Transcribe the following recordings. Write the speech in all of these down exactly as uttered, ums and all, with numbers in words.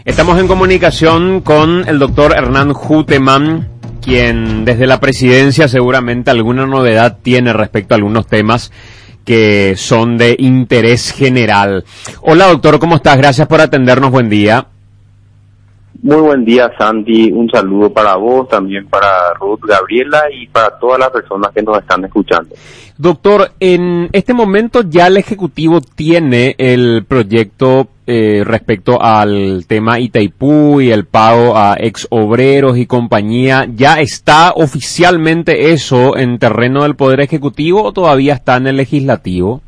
Estamos en comunicación con el doctor Hernán Huteman, quien desde la presidencia seguramente alguna novedad tiene respecto a algunos temas que son de interés general. Hola doctor, ¿cómo estás? Gracias por atendernos, buen día. Muy buen día, Sandy. Un saludo para vos, también para Ruth, Gabriela y para todas las personas que nos están escuchando. Doctor, en este momento ya el Ejecutivo tiene el proyecto eh, respecto al tema Itaipú y el pago a ex obreros y compañía. ¿Ya está oficialmente eso en terreno del Poder Ejecutivo o todavía está en el Legislativo?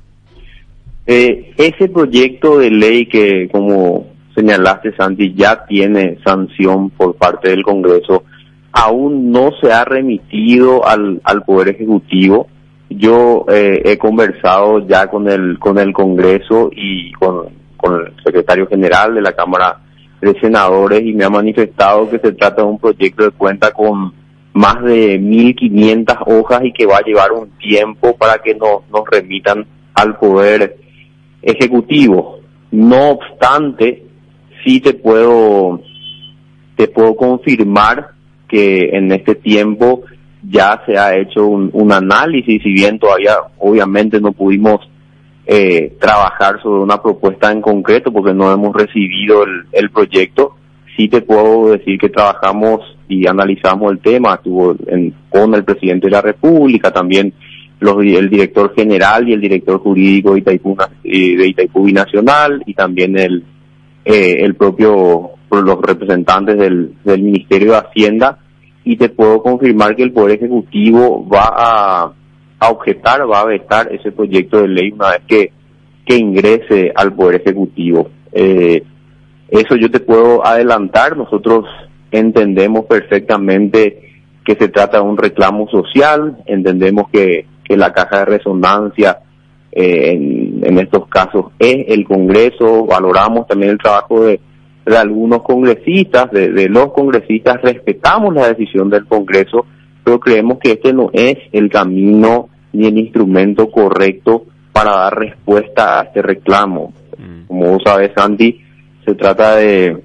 Eh, ese proyecto de ley que, como señalaste, Sandy, ya tiene sanción por parte del Congreso, aún no se ha remitido al, al Poder Ejecutivo. Yo eh, he conversado ya con el con el Congreso y con, con el secretario general de la Cámara de Senadores y me ha manifestado que se trata de un proyecto que cuenta con más de mil quinientas hojas y que va a llevar un tiempo para que nos, nos remitan al Poder Ejecutivo. No obstante, sí te puedo te puedo confirmar que en este tiempo ya se ha hecho un, un análisis, si bien todavía obviamente no pudimos eh, trabajar sobre una propuesta en concreto porque no hemos recibido el, el proyecto. Sí te puedo decir que trabajamos y analizamos el tema, estuvo en, con el presidente de la República, también los, el director general y el director jurídico de Itaipú, de Itaipú Binacional y también el eh, el propio los representantes del, del Ministerio de Hacienda. Y te puedo confirmar que el Poder Ejecutivo va a, a objetar, va a vetar ese proyecto de ley una vez que, que ingrese al Poder Ejecutivo. Eh, eso yo te puedo adelantar. Nosotros entendemos perfectamente que se trata de un reclamo social, entendemos que, que la caja de resonancia eh, en, en estos casos es el Congreso, valoramos también el trabajo de de algunos congresistas, de, de los congresistas, respetamos la decisión del Congreso, pero creemos que este no es el camino ni el instrumento correcto para dar respuesta a este reclamo. Mm. Como vos sabes, Sandy, se trata de,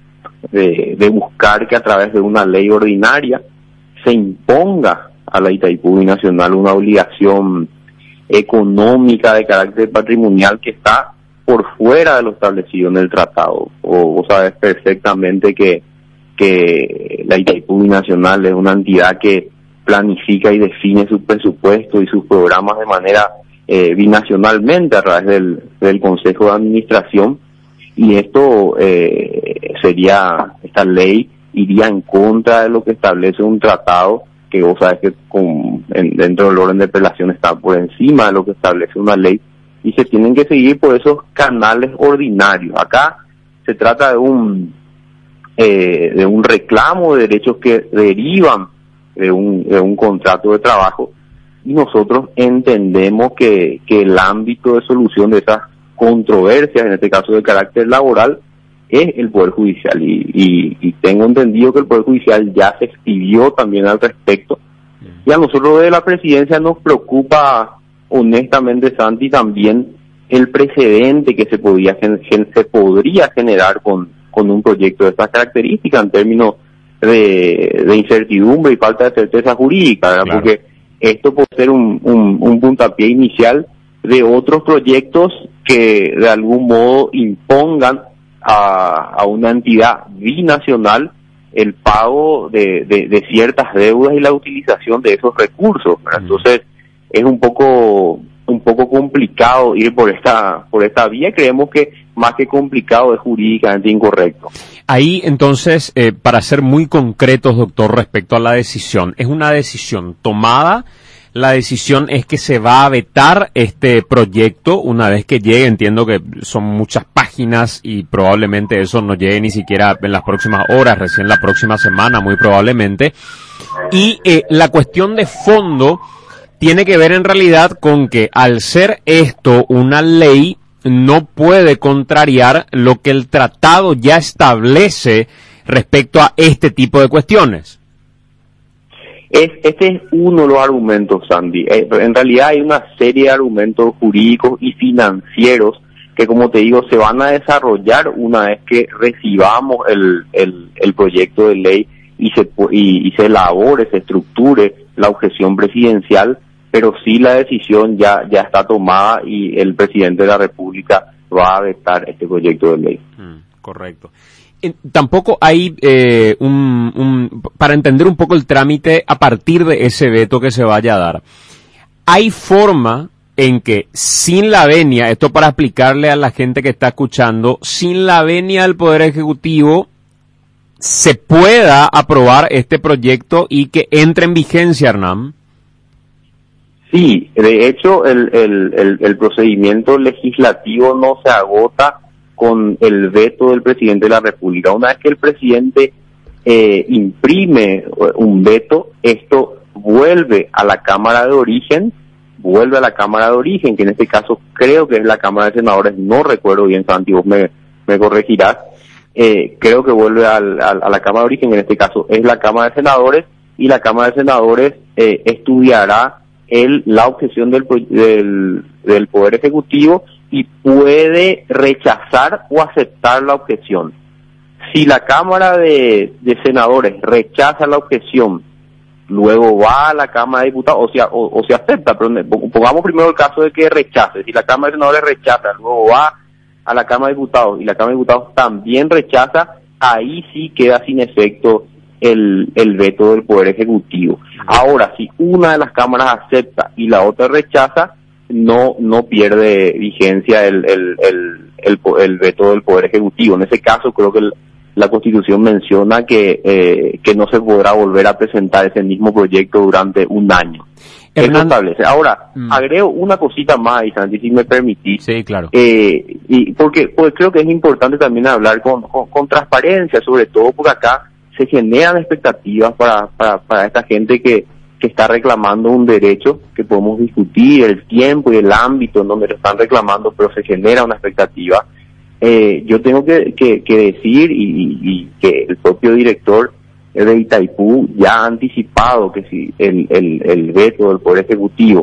de, de buscar que a través de una ley ordinaria se imponga a la Itaipú Binacional una obligación económica de carácter patrimonial que está por fuera de lo establecido en el tratado. O vos sabes perfectamente que que la Itaipú Binacional es una entidad que planifica y define su presupuesto y sus programas de manera eh, binacionalmente a través del, del Consejo de Administración, y esto eh, sería, esta ley iría en contra de lo que establece un tratado que vos sabes que con, en, dentro del orden de apelación está por encima de lo que establece una ley, y se tienen que seguir por esos canales ordinarios. Acá se trata de un eh, de un reclamo de derechos que derivan de un, de un contrato de trabajo, y nosotros entendemos que, que el ámbito de solución de esas controversias, en este caso de carácter laboral, es el Poder Judicial, y, y, y tengo entendido que el Poder Judicial ya se expidió también al respecto, y a nosotros de la presidencia nos preocupa honestamente, Santi, también el precedente que se podía se podría generar con, con un proyecto de estas características en términos de, de incertidumbre y falta de certeza jurídica, ¿verdad? Claro. Porque esto puede ser un, un, un puntapié inicial de otros proyectos que de algún modo impongan a, a una entidad binacional el pago de, de, de ciertas deudas y la utilización de esos recursos, ¿verdad? Entonces es un poco un poco complicado ir por esta por esta vía. Creemos que más que complicado es jurídicamente incorrecto. Ahí entonces, eh, para ser muy concretos, doctor, respecto a la decisión, ¿es una decisión tomada? La decisión es que se va a vetar este proyecto una vez que llegue. Entiendo que son muchas páginas y probablemente eso no llegue ni siquiera en las próximas horas, recién la próxima semana muy probablemente. Y eh, la cuestión de fondo tiene que ver en realidad con que al ser esto una ley no puede contrariar lo que el tratado ya establece respecto a este tipo de cuestiones. Es, este es uno de los argumentos, Sandy. Eh, en realidad hay una serie de argumentos jurídicos y financieros que como te digo, se van a desarrollar una vez que recibamos el, el, el proyecto de ley y se, y, y se elabore, se estructure la objeción presidencial, pero sí la decisión ya, ya está tomada y el presidente de la República va a vetar este proyecto de ley. Mm, correcto. Eh, tampoco hay eh, un, un, para entender un poco el trámite a partir de ese veto que se vaya a dar. Hay forma en que sin la venia, esto para explicarle a la gente que está escuchando, sin la venia del Poder Ejecutivo se pueda aprobar este proyecto y que entre en vigencia, Hernán. Sí, de hecho el, el, el, el procedimiento legislativo no se agota con el veto del presidente de la República. Una vez que el presidente eh, imprime un veto, esto vuelve a la Cámara de Origen, vuelve a la Cámara de Origen, que en este caso creo que es la Cámara de Senadores, no recuerdo bien, Santi, vos me, me corregirás, eh, creo que vuelve al, al, a la Cámara de Origen, en este caso es la Cámara de Senadores, y la Cámara de Senadores eh, estudiará el, la objeción del, del, del Poder Ejecutivo y puede rechazar o aceptar la objeción. Si la Cámara de, de Senadores rechaza la objeción, luego va a la Cámara de Diputados, o sea, o, o se acepta, pero pongamos primero el caso de que rechace. Si la Cámara de Senadores rechaza, luego va a la Cámara de Diputados y la Cámara de Diputados también rechaza, ahí sí queda sin efecto el, el veto del Poder Ejecutivo. Ahora, si una de las cámaras acepta y la otra rechaza, no no pierde vigencia el, el, el, el, el veto del Poder Ejecutivo. En ese caso, creo que el, la Constitución menciona que eh, que no se podrá volver a presentar ese mismo proyecto durante un año. Eso establece. Ahora, mm. agrego una cosita más, Santi, si me permitís. Sí, claro. Eh, y porque pues creo que es importante también hablar con, con, con transparencia, sobre todo porque acá se generan expectativas para, para, para esta gente que, que está reclamando un derecho, que podemos discutir el tiempo y el ámbito en donde lo están reclamando, pero se genera una expectativa. Eh, yo tengo que, que, que decir y, y, y que el propio director de Itaipú ya ha anticipado que si el, el, el veto del Poder Ejecutivo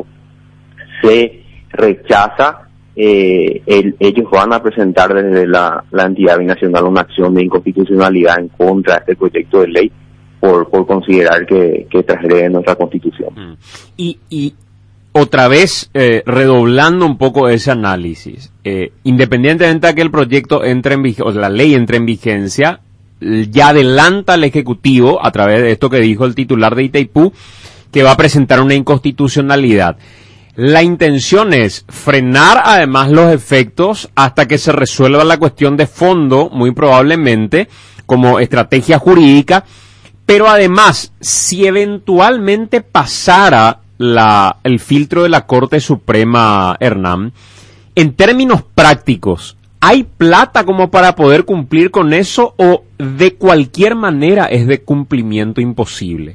se rechaza, eh, el, ellos van a presentar desde la, la entidad binacional una acción de inconstitucionalidad en contra de este proyecto de ley por, por considerar que, que transgrede nuestra Constitución. Mm. Y, y otra vez, eh, redoblando un poco ese análisis, eh, independientemente de que el proyecto entre en vigencia, o la ley entre en vigencia, ya adelanta al Ejecutivo, a través de esto que dijo el titular de Itaipú, que va a presentar una inconstitucionalidad. La intención es frenar además los efectos hasta que se resuelva la cuestión de fondo, muy probablemente, como estrategia jurídica, pero además, si eventualmente pasara la, el filtro de la Corte Suprema, Hernán, en términos prácticos, ¿hay plata como para poder cumplir con eso o de cualquier manera es de cumplimiento imposible?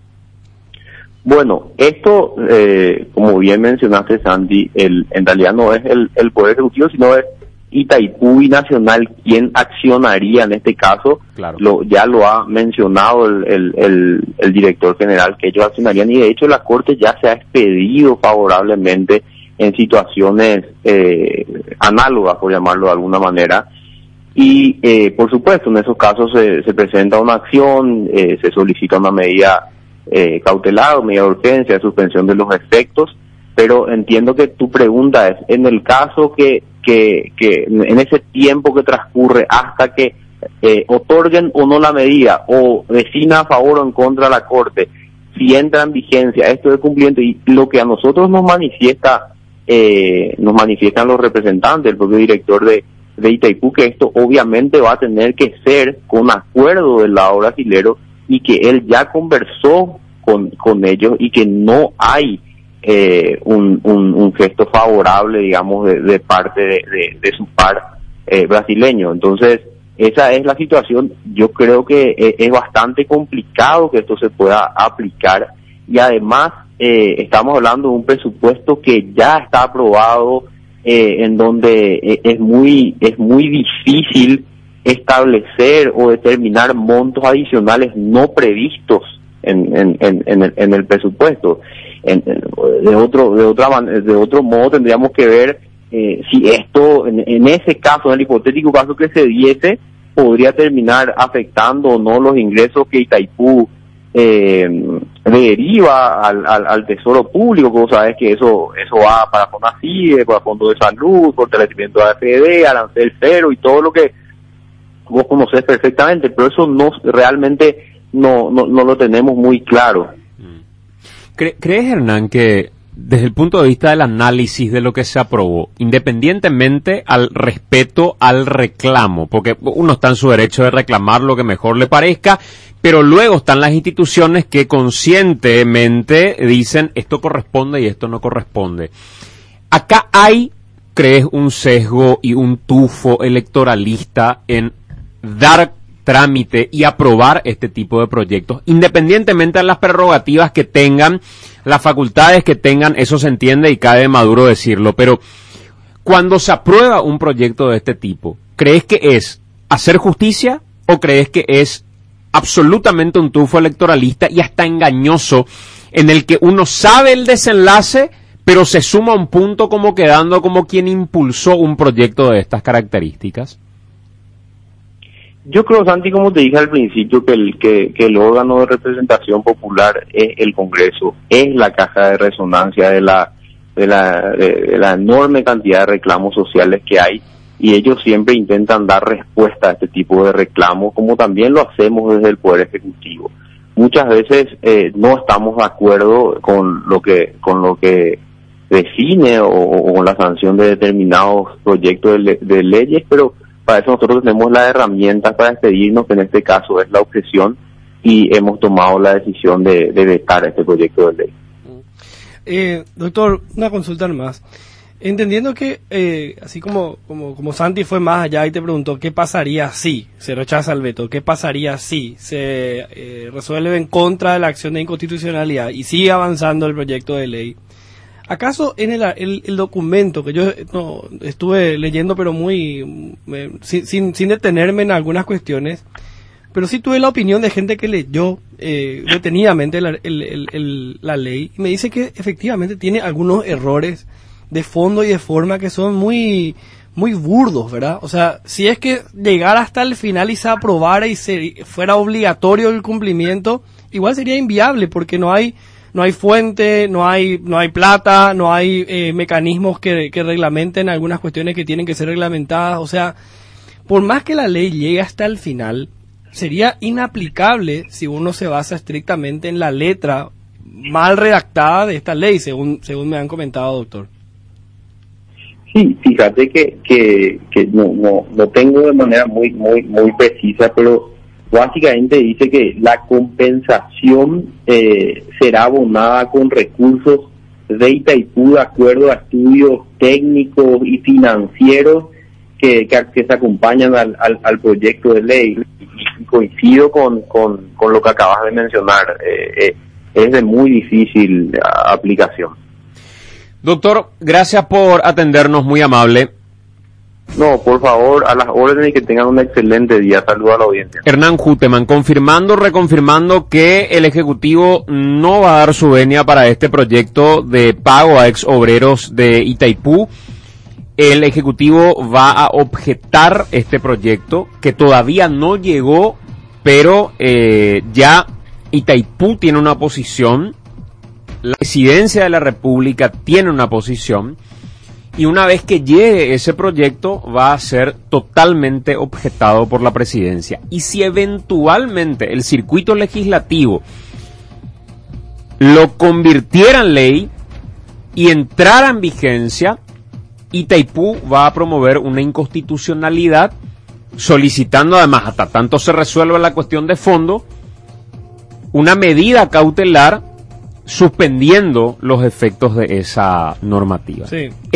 Bueno, esto, eh, como bien mencionaste, Sandy, el, en realidad no es el, el Poder Ejecutivo, sino es Itaipú Binacional quien accionaría en este caso. Claro. Lo, ya lo ha mencionado el, el, el, el director general, que ellos accionarían, y de hecho la Corte ya se ha expedido favorablemente en situaciones eh, análogas, por llamarlo de alguna manera, y eh, por supuesto en esos casos se, se presenta una acción, eh, se solicita una medida eh, cautelar o medida de urgencia de suspensión de los efectos, pero entiendo que tu pregunta es, en el caso que, que, que en ese tiempo que transcurre hasta que eh, otorguen o no la medida, o defina a favor o en contra la Corte, si entra en vigencia esto de cumplimiento, y lo que a nosotros nos manifiesta Eh, nos manifiestan los representantes, el propio director de, de Itaipú, que esto obviamente va a tener que ser con acuerdo del lado brasilero y que él ya conversó con, con ellos y que no hay eh, un, un, un gesto favorable, digamos, de, de parte de, de, de su par eh, brasileño. Entonces, esa es la situación. Yo creo que eh, es bastante complicado que esto se pueda aplicar, y además Eh, estamos hablando de un presupuesto que ya está aprobado, eh, en donde eh, es muy es muy difícil establecer o determinar montos adicionales no previstos en en en, en, el, en el presupuesto. En, en, de otro de otra man- de otro modo tendríamos que ver eh, si esto eso, en, en ese caso, en el hipotético caso que se diese, podría terminar afectando o no los ingresos que Itaipú eh, deriva al, al, al tesoro público. Vos sabés que eso eso va para FONACIDE, para Fondo de Salud, fortalecimiento de A F D, arancel cero y todo lo que vos conocés perfectamente, pero eso no realmente no no, no lo tenemos muy claro. ¿Cre- ¿Crees, Hernán, que desde el punto de vista del análisis de lo que se aprobó, independientemente al respeto al reclamo, porque uno está en su derecho de reclamar lo que mejor le parezca, pero luego están las instituciones que conscientemente dicen esto corresponde y esto no corresponde? Acá hay, ¿crees, un sesgo y un tufo electoralista en dar trámite y aprobar este tipo de proyectos, independientemente de las prerrogativas que tengan, las facultades que tengan? Eso se entiende y cae de maduro decirlo, pero cuando se aprueba un proyecto de este tipo, ¿crees que es hacer justicia o crees que es absolutamente un tufo electoralista y hasta engañoso, en el que uno sabe el desenlace, pero se suma a un punto como quedando como quien impulsó un proyecto de estas características? Yo creo, Santi, como te dije al principio, que el que, que el órgano de representación popular es el Congreso, es la caja de resonancia de la de la de, de la enorme cantidad de reclamos sociales que hay, y ellos siempre intentan dar respuesta a este tipo de reclamos, como también lo hacemos desde el Poder Ejecutivo. Muchas veces eh, no estamos de acuerdo con lo que con lo que define o, o con la sanción de determinados proyectos de, le, de leyes, pero para eso nosotros tenemos las herramientas para expedirnos, que en este caso es la objeción, y hemos tomado la decisión de, de vetar este proyecto de ley. Eh, doctor, una consulta más. Entendiendo que, eh, así como, como, como Santi fue más allá y te preguntó qué pasaría si se rechaza el veto, qué pasaría si se eh, resuelve en contra de la acción de inconstitucionalidad y sigue avanzando el proyecto de ley, ¿acaso en el, el, el documento que yo no, estuve leyendo, pero muy eh, sin, sin, sin detenerme en algunas cuestiones, pero sí tuve la opinión de gente que leyó eh, detenidamente la, el, el, el, la ley, y me dice que efectivamente tiene algunos errores de fondo y de forma que son muy muy burdos, ¿verdad? O sea, si es que llegara hasta el final y se aprobara y se, fuera obligatorio el cumplimiento, igual sería inviable, porque no hay no hay fuente, no hay no hay plata, no hay eh, mecanismos que, que reglamenten algunas cuestiones que tienen que ser reglamentadas. O sea, por más que la ley llegue hasta el final, sería inaplicable si uno se basa estrictamente en la letra mal redactada de esta ley, según según me han comentado, doctor. Sí, fíjate que que, que no, no no tengo de manera muy muy muy precisa, pero básicamente dice que la compensación eh, será abonada con recursos de Itaipú de acuerdo a estudios técnicos y financieros que, que, que se acompañan al, al, al proyecto de ley. Y coincido con, con, con lo que acabas de mencionar, eh, eh, es de muy difícil uh, aplicación. Doctor, gracias por atendernos, muy amable. No, por favor, a las órdenes y que tengan un excelente día. Saludos a la audiencia. Hernán Juteman, confirmando, reconfirmando que el Ejecutivo no va a dar su venia para este proyecto de pago a ex obreros de Itaipú. El Ejecutivo va a objetar este proyecto, que todavía no llegó, pero eh, ya Itaipú tiene una posición, la Presidencia de la República tiene una posición, y una vez que llegue ese proyecto va a ser totalmente objetado por la Presidencia. Y si eventualmente el circuito legislativo lo convirtiera en ley y entrara en vigencia, Itaipú va a promover una inconstitucionalidad, solicitando además, hasta tanto se resuelva la cuestión de fondo, una medida cautelar suspendiendo los efectos de esa normativa. Sí.